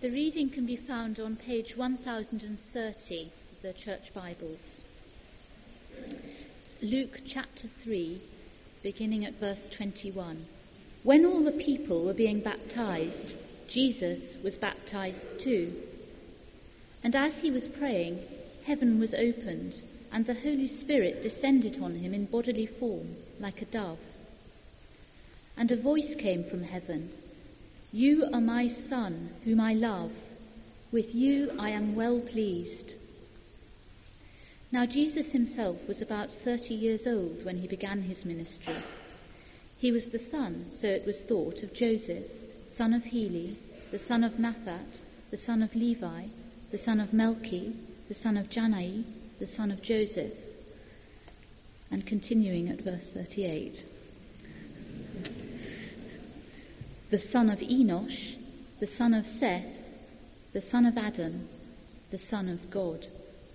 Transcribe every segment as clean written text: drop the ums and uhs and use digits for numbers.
The reading can be found on page 1030 of the Church Bibles. It's Luke chapter 3, beginning at verse 21. When all the people were being baptized, Jesus was baptized too. And as he was praying, heaven was opened, and the Holy Spirit descended on him in bodily form, like a dove. And a voice came from heaven, "You are my Son, whom I love. With you I am well pleased." Now Jesus himself was about 30 years old when he began his ministry. He was the son, so it was thought, of Joseph, son of Heli, the son of Matthat, the son of Levi, the son of Melchi, the son of Janai, the son of Joseph. And continuing at verse 38. The son of Enosh, the son of Seth, the son of Adam, the son of God.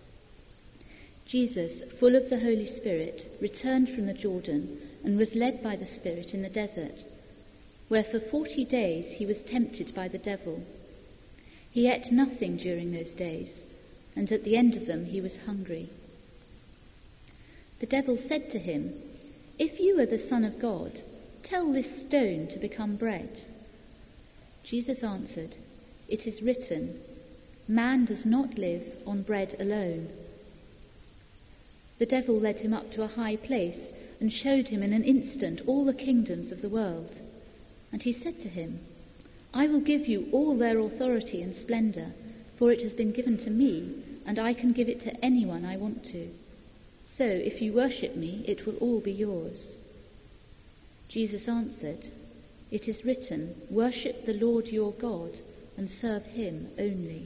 Jesus, full of the Holy Spirit, returned from the Jordan and was led by the Spirit in the desert, where for 40 days he was tempted by the devil. He ate nothing during those days, and at the end of them he was hungry. The devil said to him, "If you are the Son of God, tell this stone to become bread." Jesus answered, "It is written, man does not live on bread alone." The devil led him up to a high place and showed him in an instant all the kingdoms of the world. And he said to him, "I will give you all their authority and splendor, for it has been given to me, and I can give it to anyone I want to. So if you worship me, it will all be yours." Jesus answered, "It is written, worship the Lord your God and serve him only."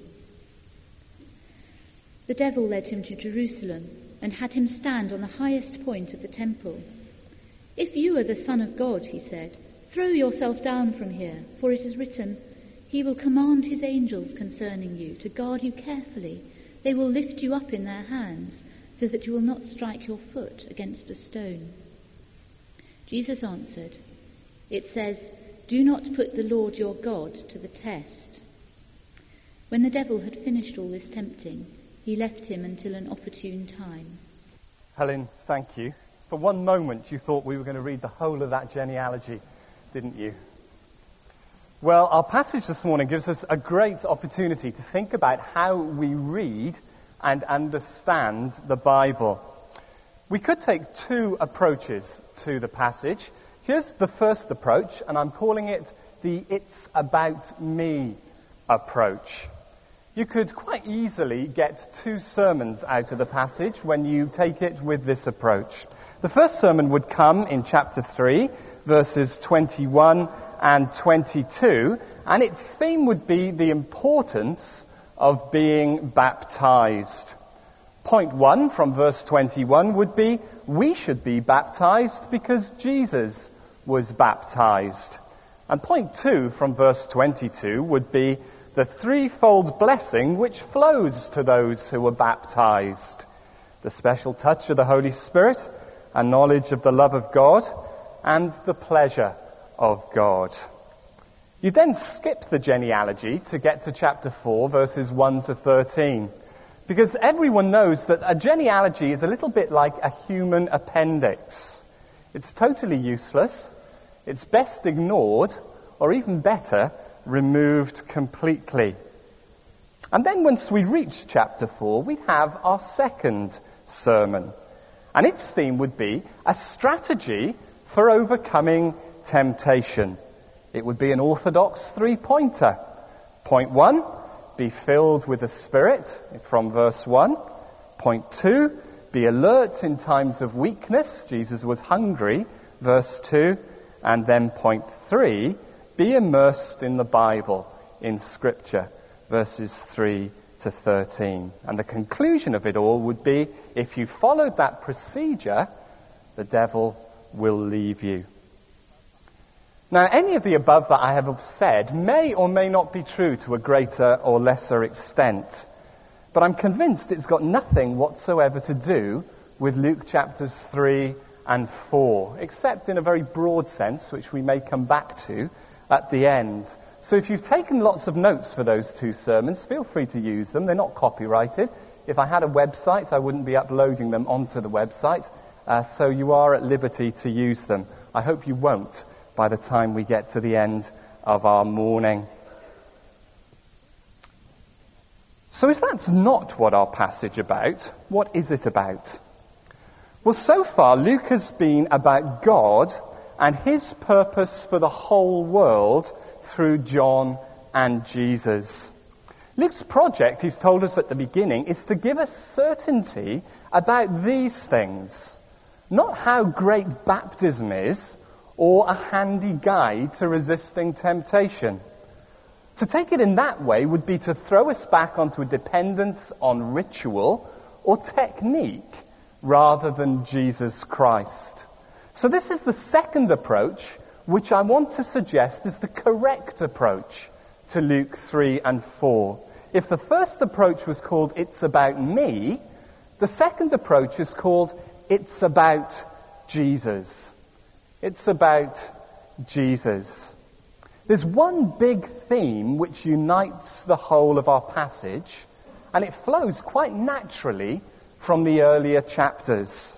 The devil led him to Jerusalem and had him stand on the highest point of the temple. "If you are the Son of God," he said, "throw yourself down from here, for it is written, he will command his angels concerning you to guard you carefully. They will lift you up in their hands, so that you will not strike your foot against a stone." Jesus answered, "It says, do not put the Lord your God to the test." When the devil had finished all this tempting, he left him until an opportune time. Helen, thank you. For one moment you thought we were going to read the whole of that genealogy, didn't you? Well, our passage this morning gives us a great opportunity to think about how we read and understand the Bible. We could take two approaches to the passage. Here's the first approach, and I'm calling it the "it's about me" approach. You could quite easily get two sermons out of the passage when you take it with this approach. The first sermon would come in chapter 3, verses 21 and 22, and its theme would be the importance of being baptized. Point 1 from verse 21 would be, we should be baptized because Jesus was baptized. And point 2 from verse 22 would be the threefold blessing which flows to those who are baptized. The special touch of the Holy Spirit, a knowledge of the love of God, and the pleasure of God. You then skip the genealogy to get to chapter 4, verses 1 to 13. Because everyone knows that a genealogy is a little bit like a human appendix. It's totally useless. It's best ignored, or even better, removed completely. And then once we reach chapter 4, we have our second sermon. And its theme would be a strategy for overcoming temptation. It would be an orthodox three-pointer. Point 1, be filled with the Spirit, from verse 1. Point 2, be alert in times of weakness. Jesus was hungry, verse 2. And then point 3, be immersed in the Bible, in Scripture, verses 3 to 13. And the conclusion of it all would be, if you followed that procedure, the devil will leave you. Now, any of the above that I have said may or may not be true to a greater or lesser extent, but I'm convinced it's got nothing whatsoever to do with Luke chapters 3 and 4, except in a very broad sense, which we may come back to at the end. So if you've taken lots of notes for those 2 sermons, feel free to use them. They're not copyrighted. If I had a website, I wouldn't be uploading them onto the website. So you are at liberty to use them. I hope you won't by the time we get to the end of our morning. So if that's not what our passage about, what is it about? Well, so far Luke has been about God and his purpose for the whole world through John and Jesus. Luke's project, he's told us at the beginning, is to give us certainty about these things. Not how great baptism is, or a handy guide to resisting temptation. To take it in that way would be to throw us back onto a dependence on ritual or technique rather than Jesus Christ. So this is the second approach, which I want to suggest is the correct approach to Luke 3 and 4. If the first approach was called "It's about me," the second approach is called "It's about Jesus." It's about Jesus. There's one big theme which unites the whole of our passage, and it flows quite naturally from the earlier chapters.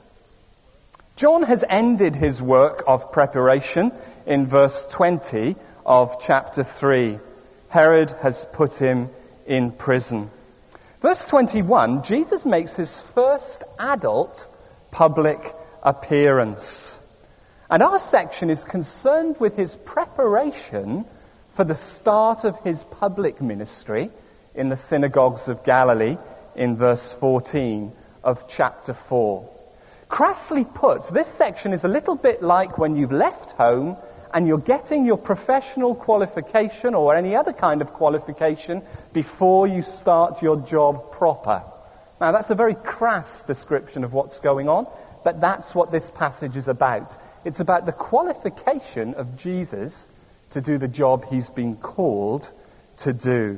John has ended his work of preparation in verse 20 of chapter 3. Herod has put him in prison. Verse 21, Jesus makes his first adult public appearance. And our section is concerned with his preparation for the start of his public ministry in the synagogues of Galilee in verse 14 of chapter 4. Crassly put, this section is a little bit like when you've left home and you're getting your professional qualification or any other kind of qualification before you start your job proper. Now that's a very crass description of what's going on, but that's what this passage is about. It's about the qualification of Jesus to do the job he's been called to do.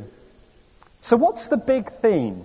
So what's the big theme?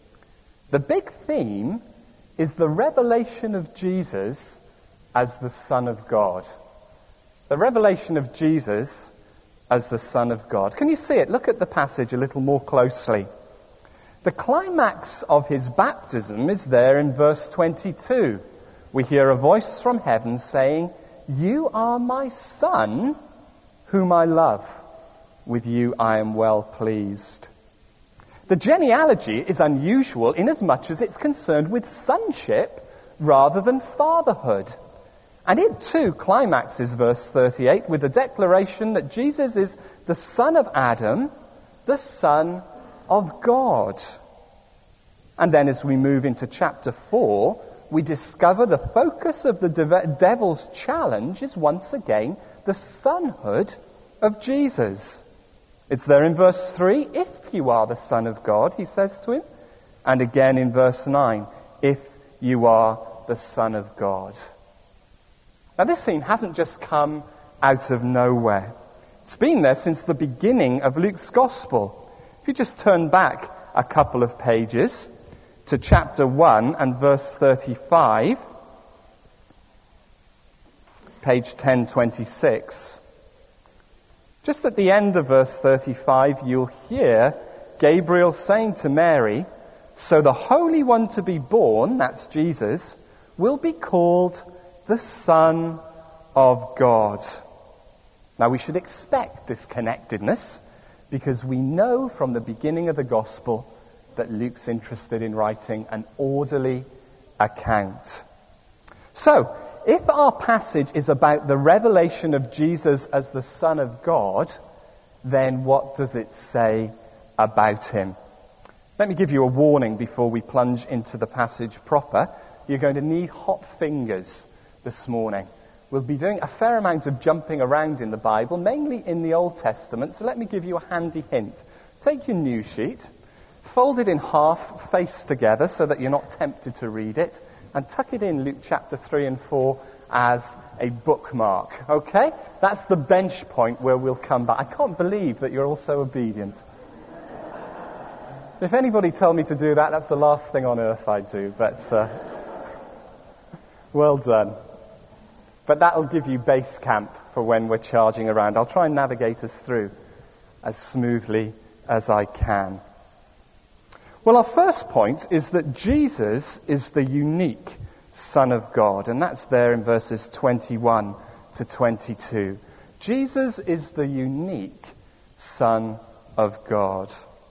The big theme is the revelation of Jesus as the Son of God. The revelation of Jesus as the Son of God. Can you see it? Look at the passage a little more closely. The climax of his baptism is there in verse 22. We hear a voice from heaven saying, "You are my Son, whom I love. With you I am well pleased." The genealogy is unusual inasmuch as it's concerned with sonship rather than fatherhood. And it too climaxes verse 38 with the declaration that Jesus is the son of Adam, the Son of God. And then as we move into chapter 4, we discover the focus of the devil's challenge is once again the sonhood of Jesus. It's there in verse 3, "If you are the Son of God," he says to him. And again in verse 9, "If you are the Son of God." Now this theme hasn't just come out of nowhere. It's been there since the beginning of Luke's Gospel. If you just turn back a couple of pages to chapter 1 and verse 35, page 1026. Just at the end of verse 35, you'll hear Gabriel saying to Mary, "So the Holy One to be born," that's Jesus, "will be called the Son of God." Now we should expect this connectedness because we know from the beginning of the Gospel that Luke's interested in writing an orderly account. So, if our passage is about the revelation of Jesus as the Son of God, then what does it say about him? Let me give you a warning before we plunge into the passage proper. You're going to need hot fingers this morning. We'll be doing a fair amount of jumping around in the Bible, mainly in the Old Testament, so let me give you a handy hint. Take your news sheet, fold it in half, face together, so that you're not tempted to read it, and tuck it in Luke chapter 3 and 4 as a bookmark. Okay? That's the bench point where we'll come back. I can't believe that you're all so obedient. If anybody told me to do that, that's the last thing on earth I'd do, but well done. But that'll give you base camp for when we're charging around. I'll try and navigate us through. as smoothly as I can. Well, our first point is that Jesus is the unique Son of God, and that's there in verses 21 to 22. Jesus is the unique Son of God.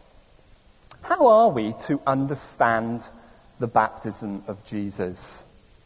How are we to understand the baptism of Jesus?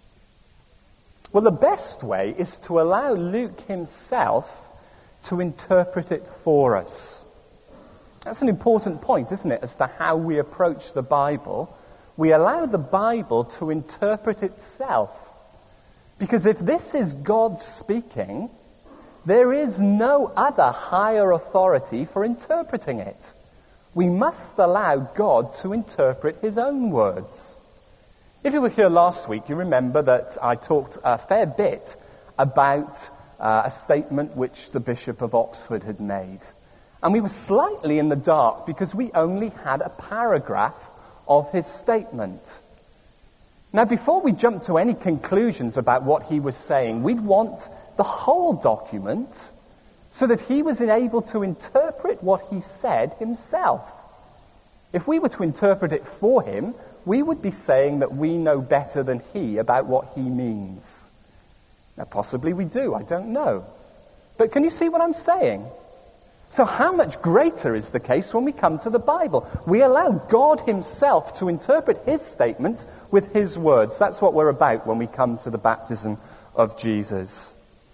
Well, the best way is to allow Luke himself to interpret it for us. That's an important point, isn't it, as to how we approach the Bible. We allow the Bible to interpret itself. Because if this is God speaking, there is no other higher authority for interpreting it. We must allow God to interpret his own words. If you were here last week, you remember that I talked a fair bit about a statement which the Bishop of Oxford had made. And we were slightly in the dark because we only had a paragraph of his statement. Now, before we jump to any conclusions about what he was saying, we'd want the whole document so that he was able to interpret what he said himself. If we were to interpret it for him, we would be saying that we know better than he about what he means. Now, possibly we do, I don't know. But can you see what I'm saying? So how much greater is the case when we come to the Bible? We allow God himself to interpret his statements with his words. That's what we're about when we come to the baptism of Jesus.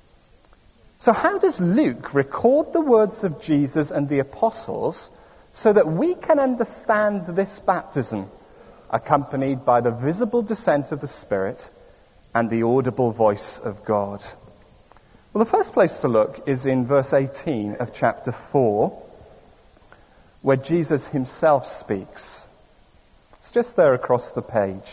So how does Luke record the words of Jesus and the apostles so that we can understand this baptism, accompanied by the visible descent of the Spirit and the audible voice of God? Well, the first place to look is in verse 18 of chapter 4, where Jesus himself speaks. It's just there across the page.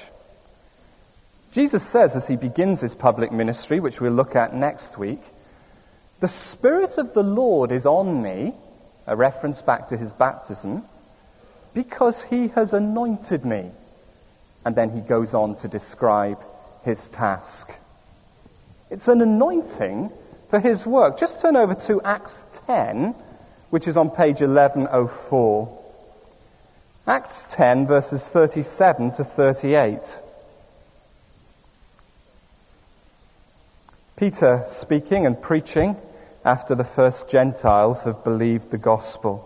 Jesus says, as he begins his public ministry, which we'll look at next week, "The Spirit of the Lord is on me," a reference back to his baptism, "because he has anointed me." And then he goes on to describe his task. It's an anointing for his work. Just turn over to Acts 10, which is on page 1104. Acts 10, verses 37 to 38. Peter speaking and preaching after the first Gentiles have believed the gospel.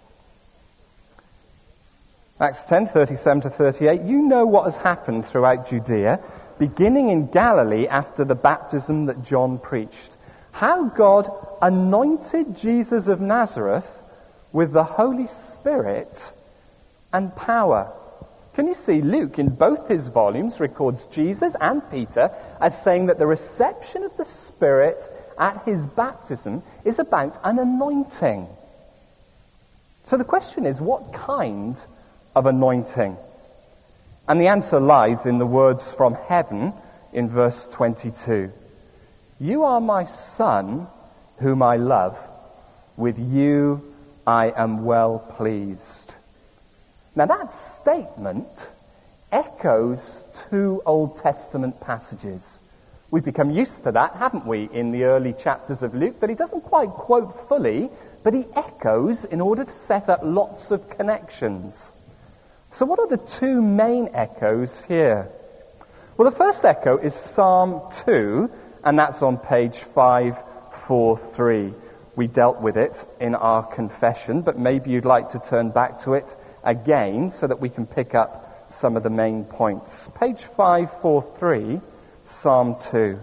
Acts 10, 37 to 38. "You know what has happened throughout Judea, beginning in Galilee after the baptism that John preached. How God anointed Jesus of Nazareth with the Holy Spirit and power." Can you see Luke in both his volumes records Jesus and Peter as saying that the reception of the Spirit at his baptism is about an anointing. So the question is, what kind of anointing? And the answer lies in the words from heaven in verse 22. "You are my Son, whom I love. With you I am well pleased." Now that statement echoes two Old Testament passages. We've become used to that, haven't we, in the early chapters of Luke, that he doesn't quite quote fully, but he echoes in order to set up lots of connections. So what are the two main echoes here? Well, the first echo is Psalm 2, and that's on page 543. We dealt with it in our confession, but maybe you'd like to turn back to it again so that we can pick up some of the main points. Page 543, Psalm 2.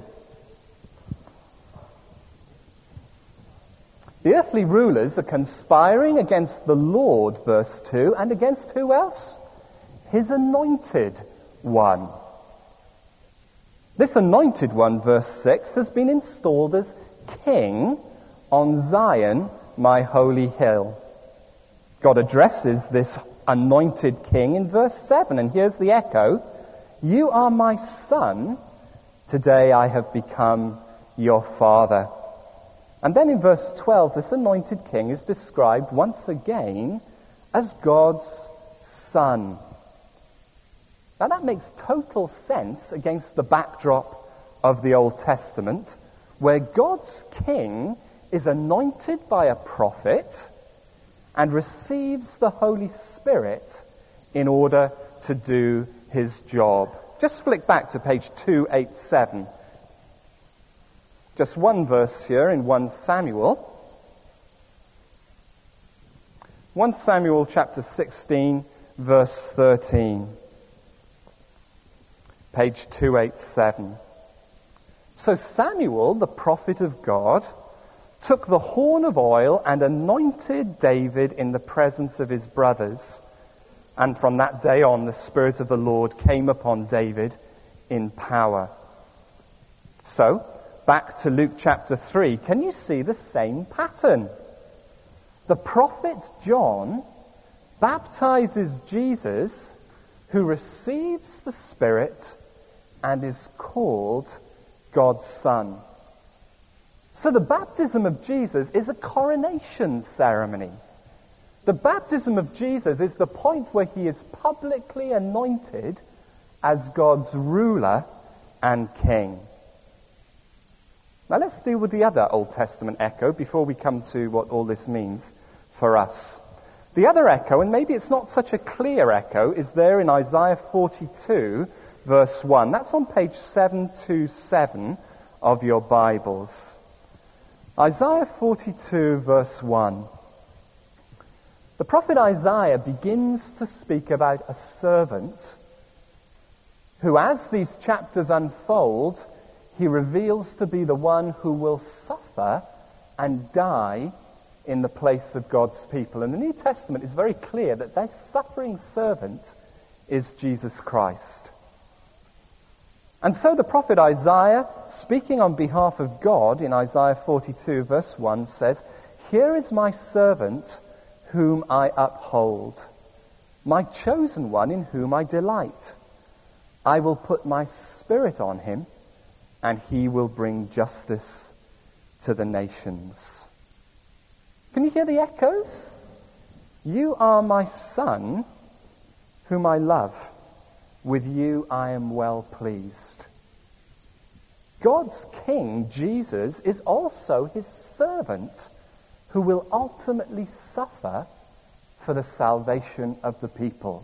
"The earthly rulers are conspiring against the Lord," verse 2, and against who else? His anointed one. This anointed one, verse 6, has been installed as king on Zion, my holy hill. God addresses this anointed king in verse 7, and here's the echo. "You are my son, today I have become your father." And then in verse 12, this anointed king is described once again as God's son. Now that makes total sense against the backdrop of the Old Testament, where God's king is anointed by a prophet, and receives the Holy Spirit in order to do his job. Just flick back to page 287. Just one verse here in 1 Samuel. 1 Samuel chapter 16, verse 13. Page 287. So Samuel, the prophet of God, took the horn of oil and anointed David in the presence of his brothers. And from that day on, the Spirit of the Lord came upon David in power. So, back to Luke chapter 3. Can you see the same pattern? The prophet John baptizes Jesus, who receives the Spirit and is called God's Son. So the baptism of Jesus is a coronation ceremony. The baptism of Jesus is the point where he is publicly anointed as God's ruler and king. Now let's deal with the other Old Testament echo before we come to what all this means for us. The other echo, and maybe it's not such a clear echo, is there in Isaiah 42, verse 1. That's on page 727 of your Bibles. Isaiah 42, verse 1. The prophet Isaiah begins to speak about a servant who, as these chapters unfold, he reveals to be the one who will suffer and die in the place of God's people. And the New Testament is very clear that that suffering servant is Jesus Christ. And so the prophet Isaiah, speaking on behalf of God in Isaiah 42, verse 1, says, "Here is my servant whom I uphold, my chosen one in whom I delight. I will put my spirit on him, and he will bring justice to the nations." Can you hear the echoes? You are my son, whom I love. With you I am well pleased. God's King, Jesus, is also his servant, who will ultimately suffer for the salvation of the people.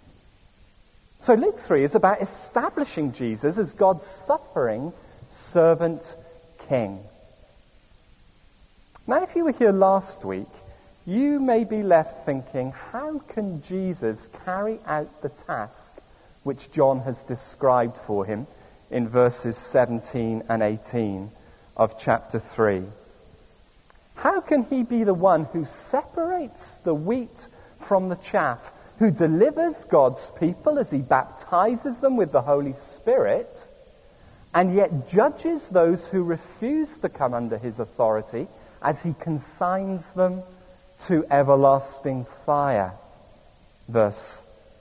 So Luke 3 is about establishing Jesus as God's suffering servant king. Now, if you were here last week, you may be left thinking, how can Jesus carry out the task which John has described for him in verses 17 and 18 of chapter 3? How can he be the one who separates the wheat from the chaff, who delivers God's people as he baptizes them with the Holy Spirit, and yet judges those who refuse to come under his authority as he consigns them to everlasting fire? Verse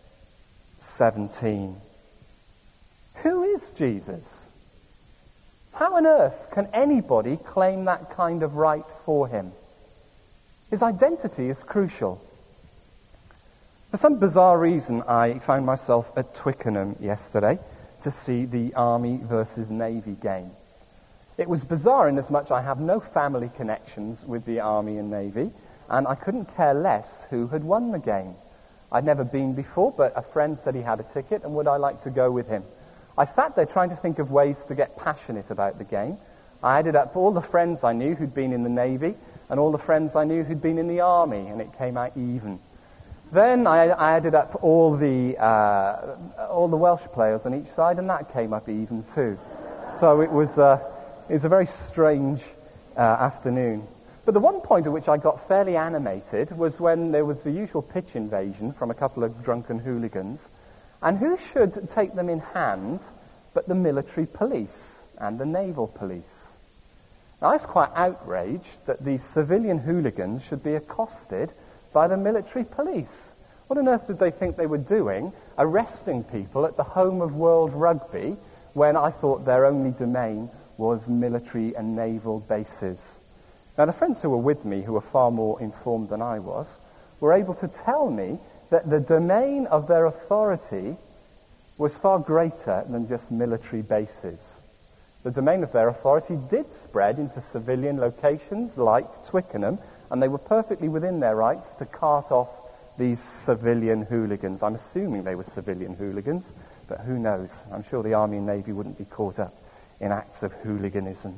17. Who is Jesus? How on earth can anybody claim that kind of right for him? His identity is crucial. For some bizarre reason, I found myself at Twickenham yesterday to see the Army versus Navy game. It was bizarre in as much I have no family connections with the Army and Navy, and I couldn't care less who had won the game. I'd never been before, but a friend said he had a ticket, and would I like to go with him? I sat there trying to think of ways to get passionate about the game. I added up all the friends I knew who'd been in the Navy and all the friends I knew who'd been in the Army, and it came out even. Then I added up all the Welsh players on each side, and that came up even too. So it was a very strange afternoon. But the one point at which I got fairly animated was when there was the usual pitch invasion from a couple of drunken hooligans. And who should take them in hand but the military police and the naval police? Now, I was quite outraged that these civilian hooligans should be accosted by the military police. What on earth did they think they were doing, arresting people at the home of World Rugby, when I thought their only domain was military and naval bases? Now, the friends who were with me, who were far more informed than I was, were able to tell me that the domain of their authority was far greater than just military bases. The domain of their authority did spread into civilian locations like Twickenham and they were perfectly within their rights to cart off these civilian hooligans. I'm assuming they were civilian hooligans, but who knows? I'm sure the Army and Navy wouldn't be caught up in acts of hooliganism.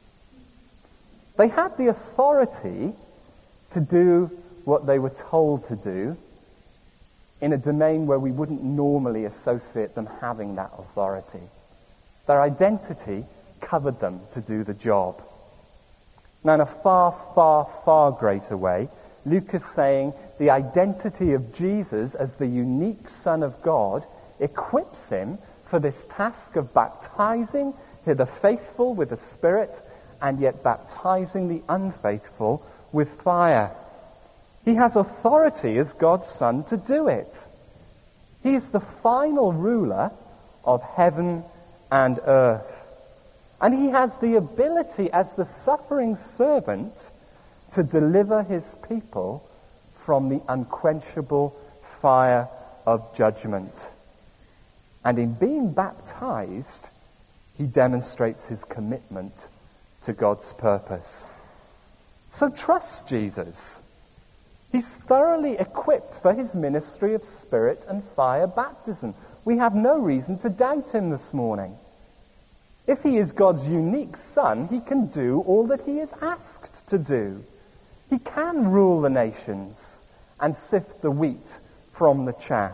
They had the authority to do what they were told to do in a domain where we wouldn't normally associate them having that authority. Their identity covered them to do the job. Now, in a far, far, far greater way, Luke is saying the identity of Jesus as the unique Son of God equips him for this task of baptizing the faithful with the Spirit and yet baptizing the unfaithful with fire. He has authority as God's Son to do it. He is the final ruler of heaven and earth. And he has the ability as the suffering servant to deliver his people from the unquenchable fire of judgment. And in being baptized, he demonstrates his commitment to God's purpose. So trust Jesus. He's thoroughly equipped for his ministry of spirit and fire baptism. We have no reason to doubt him this morning. If he is God's unique Son, he can do all that he is asked to do. He can rule the nations and sift the wheat from the chaff.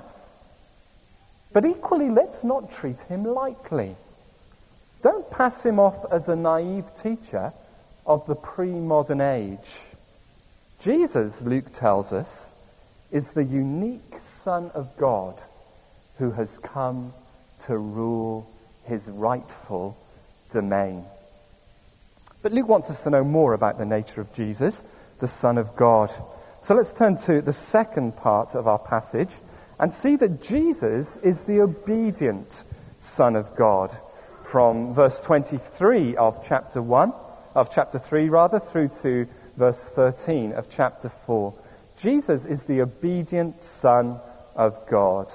But equally, let's not treat him lightly. Don't pass him off as a naive teacher of the pre-modern age. Jesus, Luke tells us, is the unique Son of God who has come to rule his rightful domain. But Luke wants us to know more about the nature of Jesus, the Son of God. So let's turn to the second part of our passage and see that Jesus is the obedient Son of God. From verse 23 of chapter 3 through to verse 13 of chapter 4. Jesus is the obedient Son of God.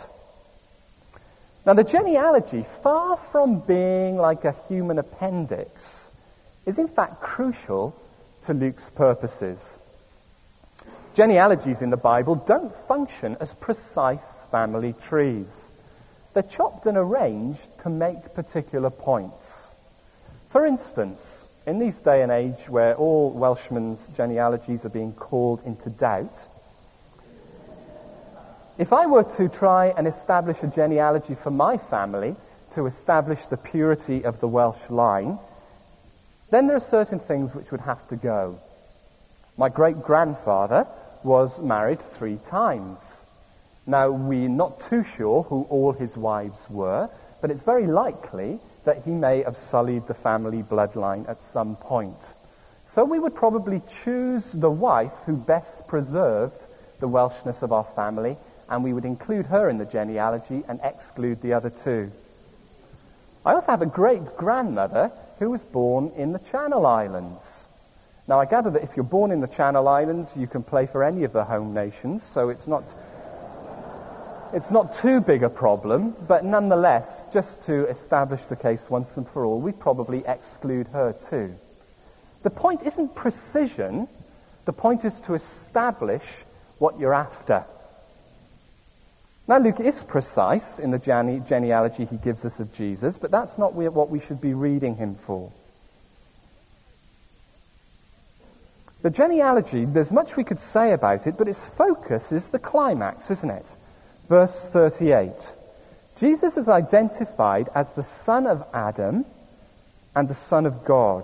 Now, the genealogy, far from being like a human appendix, is in fact crucial to Luke's purposes. Genealogies in the Bible don't function as precise family trees. They're chopped and arranged to make particular points. For instance, in this day and age where all Welshmen's genealogies are being called into doubt, if I were to try and establish a genealogy for my family to establish the purity of the Welsh line, then there are certain things which would have to go. My great-grandfather was married 3 times. Now, we're not too sure who all his wives were, but it's very likely that he may have sullied the family bloodline at some point. So we would probably choose the wife who best preserved the Welshness of our family, and we would include her in the genealogy and exclude the other 2. I also have a great-grandmother who was born in the Channel Islands. Now, I gather that if you're born in the Channel Islands, you can play for any of the home nations, so it's not too big a problem, but nonetheless, just to establish the case once and for all, we probably exclude her too. The point isn't precision, the point is to establish what you're after. Now, Luke is precise in the genealogy he gives us of Jesus, but that's not what we should be reading him for. The genealogy, there's much we could say about it, but its focus is the climax, isn't it? Verse 38. Jesus is identified as the son of Adam and the Son of God.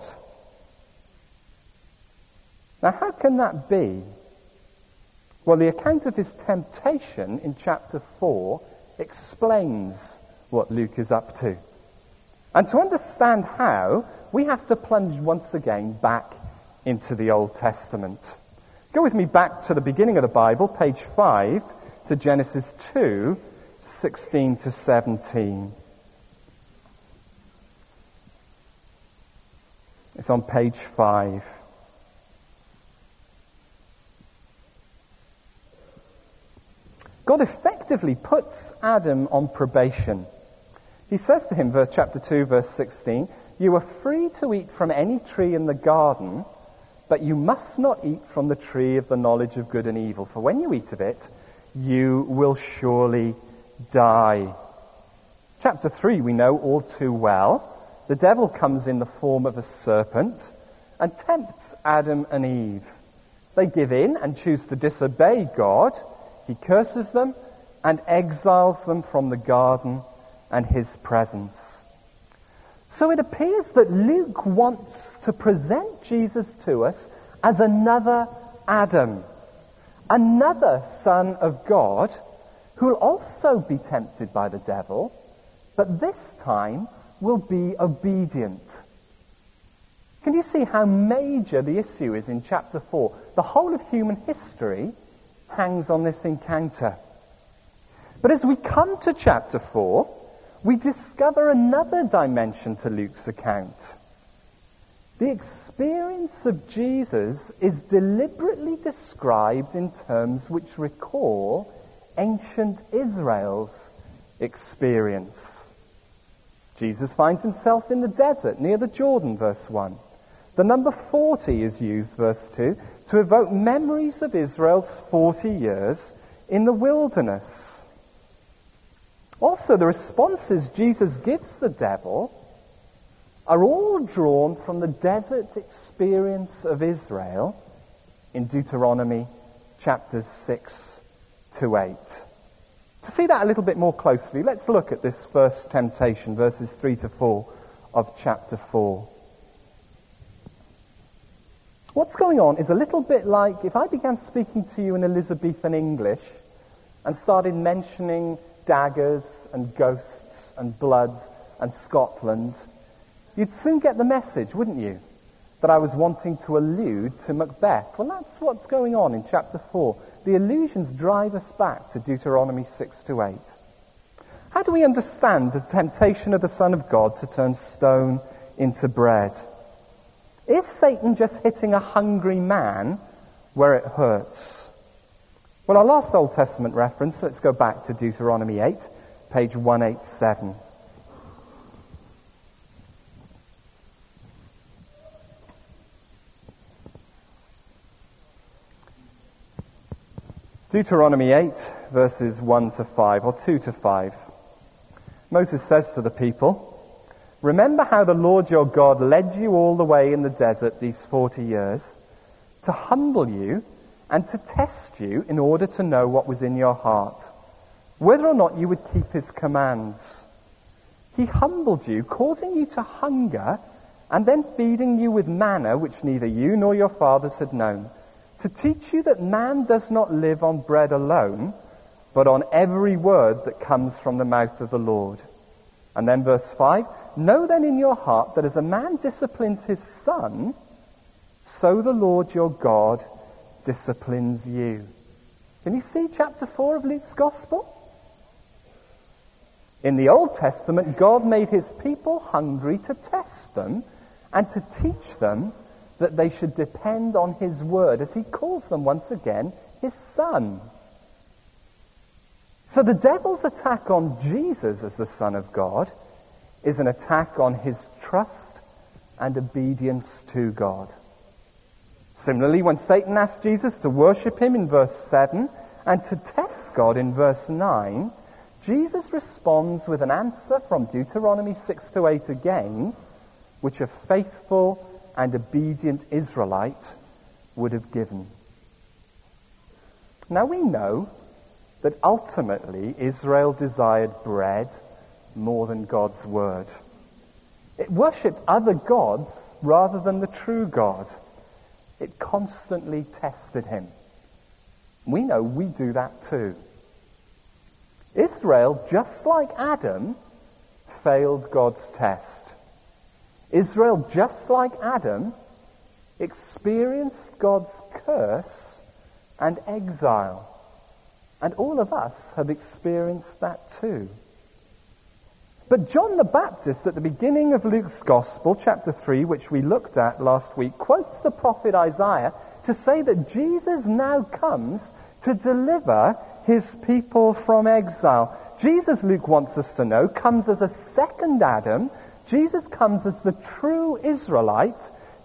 Now, how can that be? Well, the account of his temptation in chapter 4 explains what Luke is up to. And to understand how, we have to plunge once again back into the Old Testament. Go with me back to the beginning of the Bible, page 5, to Genesis 2, 16 to 17. It's on page 5. God effectively puts Adam on probation. He says to him, chapter 2, verse 16, "You are free to eat from any tree in the garden, but you must not eat from the tree of the knowledge of good and evil, for when you eat of it, you will surely die. Chapter 3 we know all too well. The devil comes in the form of a serpent and tempts Adam and Eve. They give in and choose to disobey God. He curses them and exiles them from the garden and his presence. So it appears that Luke wants to present Jesus to us as another Adam, another Son of God, who will also be tempted by the devil, but this time will be obedient. Can you see how major the issue is in chapter 4? The whole of human history hangs on this encounter. But as we come to chapter 4, we discover another dimension to Luke's account. The experience of Jesus is deliberately described in terms which recall ancient Israel's experience. Jesus finds himself in the desert near the Jordan, verse 1. The number 40 is used, verse 2, to evoke memories of Israel's 40 years in the wilderness. Also, the responses Jesus gives the devil are all drawn from the desert experience of Israel in Deuteronomy chapters 6 to 8. To see that a little bit more closely, let's look at this first temptation, verses 3 to 4 of chapter 4. What's going on is a little bit like if I began speaking to you in Elizabethan English and started mentioning daggers and ghosts and blood and Scotland, you'd soon get the message, wouldn't you? That I was wanting to allude to Macbeth. Well, that's what's going on in chapter 4. The allusions drive us back to Deuteronomy 6 to 8. How do we understand the temptation of the Son of God to turn stone into bread? Is Satan just hitting a hungry man where it hurts? Well, our last Old Testament reference, let's go back to Deuteronomy 8, page 187. Deuteronomy 8, verses 1 to 5, or 2 to 5. Moses says to the people, "Remember how the Lord your God led you all the way in the desert these 40 years, to humble you and to test you in order to know what was in your heart, whether or not you would keep his commands. He humbled you, causing you to hunger, and then feeding you with manna which neither you nor your fathers had known, to teach you that man does not live on bread alone, but on every word that comes from the mouth of the Lord." And then verse 5, "Know then in your heart that as a man disciplines his son, so the Lord your God disciplines you." Can you see chapter 4 of Luke's Gospel? In the Old Testament, God made his people hungry to test them and to teach them that they should depend on his word, as he calls them once again his son. So the devil's attack on Jesus as the Son of God is an attack on his trust and obedience to God. Similarly, when Satan asked Jesus to worship him in verse 7 and to test God in verse 9, Jesus responds with an answer from Deuteronomy 6 to 8 again, which a faithful and obedient Israelite would have given. Now we know that ultimately Israel desired bread more than God's word. It worshipped other gods rather than the true God. It constantly tested him. We know we do that too. Israel, just like Adam, failed God's test. Israel, just like Adam, experienced God's curse and exile. And all of us have experienced that too. But John the Baptist, at the beginning of Luke's Gospel, chapter 3, which we looked at last week, quotes the prophet Isaiah to say that Jesus now comes to deliver his people from exile. Jesus, Luke wants us to know, comes as a second Adam. Jesus comes as the true Israelite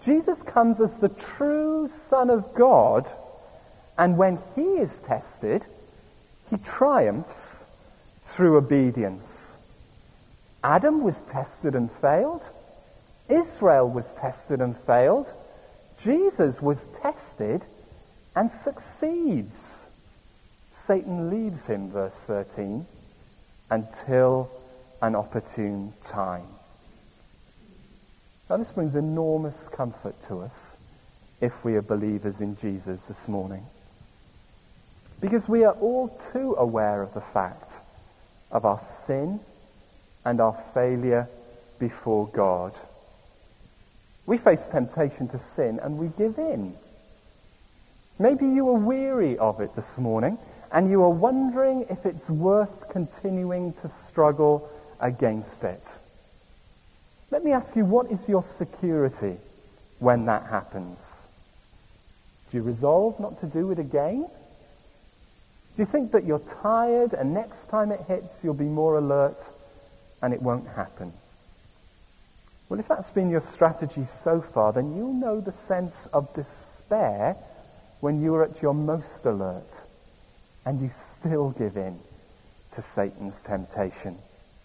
Jesus comes as the true Son of God, and when he is tested, he triumphs through obedience. Adam was tested and failed. Israel was tested and failed. Jesus was tested and succeeds. Satan leaves him, verse 13, until an opportune time. Now this brings enormous comfort to us if we are believers in Jesus this morning. Because we are all too aware of the fact of our sin and our failure before God. We face temptation to sin and we give in. Maybe you are weary of it this morning and you are wondering if it's worth continuing to struggle against it. Let me ask you, what is your security when that happens? Do you resolve not to do it again? Do you think that you're tired and next time it hits you'll be more alert and it won't happen? Well, if that's been your strategy so far, then you'll know the sense of despair when you are at your most alert and you still give in to Satan's temptation.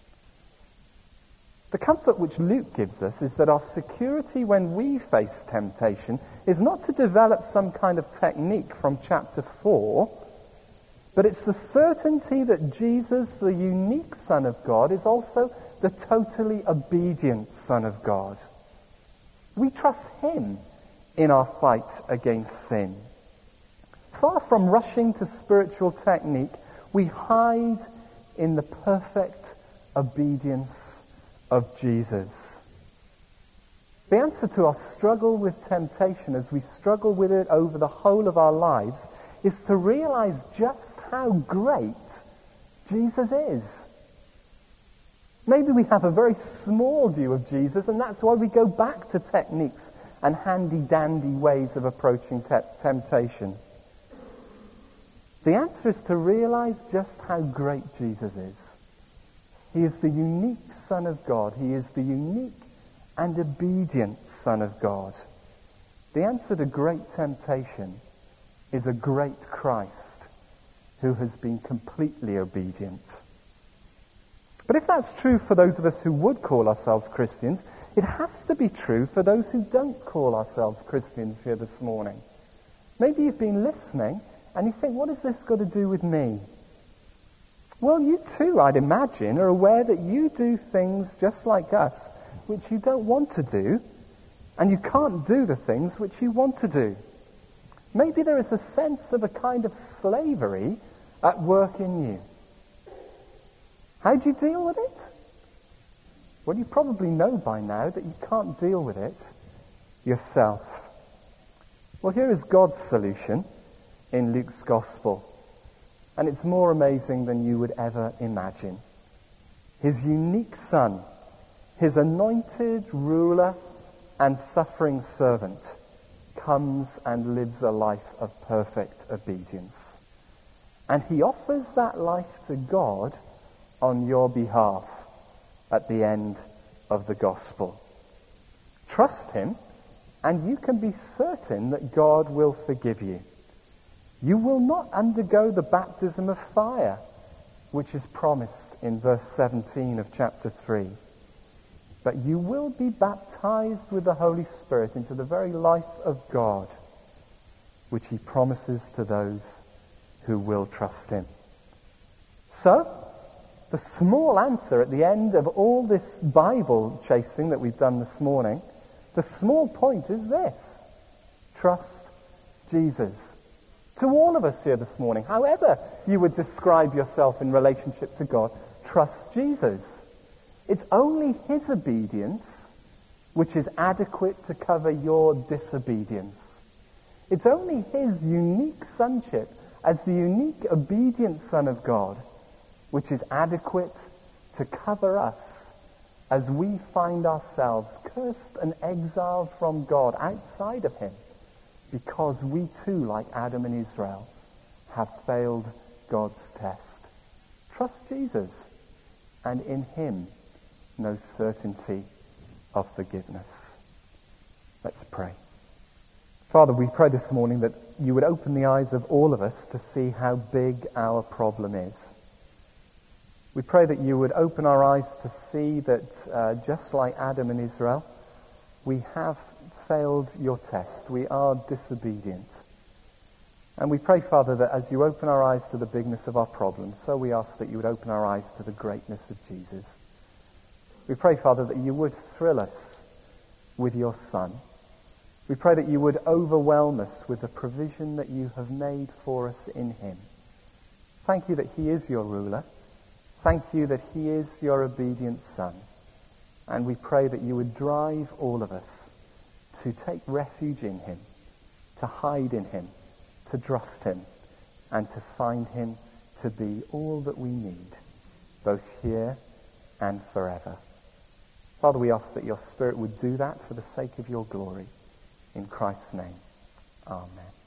The comfort which Luke gives us is that our security when we face temptation is not to develop some kind of technique from chapter 4, but it's the certainty that Jesus, the unique Son of God, is also the totally obedient Son of God. We trust him in our fight against sin. Far from rushing to spiritual technique, we hide in the perfect obedience of Jesus. The answer to our struggle with temptation, as we struggle with it over the whole of our lives, is to realize just how great Jesus is. Maybe we have a very small view of Jesus, and that's why we go back to techniques and handy-dandy ways of approaching temptation. The answer is to realize just how great Jesus is. He is the unique Son of God. He is the unique and obedient Son of God. The answer to great temptation is a great Christ who has been completely obedient. But if that's true for those of us who would call ourselves Christians, it has to be true for those who don't call ourselves Christians here this morning. Maybe you've been listening and you think, what has this got to do with me? Well, you too, I'd imagine, are aware that you do things just like us which you don't want to do, and you can't do the things which you want to do. Maybe there is a sense of a kind of slavery at work in you. How do you deal with it? Well, you probably know by now that you can't deal with it yourself. Well, here is God's solution in Luke's Gospel. And it's more amazing than you would ever imagine. His unique Son, his anointed ruler and suffering servant, comes and lives a life of perfect obedience. And he offers that life to God on your behalf at the end of the Gospel. Trust him, and you can be certain that God will forgive you. You will not undergo the baptism of fire, which is promised in verse 17 of chapter 3. But you will be baptized with the Holy Spirit into the very life of God, which he promises to those who will trust him. So, the small answer at the end of all this Bible chasing that we've done this morning, the small point is this: trust Jesus. To all of us here this morning, however you would describe yourself in relationship to God, trust Jesus. It's only his obedience which is adequate to cover your disobedience. It's only his unique sonship as the unique obedient Son of God which is adequate to cover us as we find ourselves cursed and exiled from God outside of him, because we too, like Adam and Israel, have failed God's test. Trust Jesus, and in him know certainty of forgiveness. Let's pray. Father, we pray this morning that you would open the eyes of all of us to see how big our problem is. We pray that you would open our eyes to see that just like Adam and Israel, we have failed your test. We are disobedient. And we pray, Father, that as you open our eyes to the bigness of our problem, so we ask that you would open our eyes to the greatness of Jesus. We pray, Father, that you would thrill us with your Son. We pray that you would overwhelm us with the provision that you have made for us in him. Thank you that he is your ruler. Thank you that he is your obedient Son. And we pray that you would drive all of us to take refuge in him, to hide in him, to trust him, and to find him to be all that we need, both here and forever. Father, we ask that your Spirit would do that for the sake of your glory. In Christ's name, amen.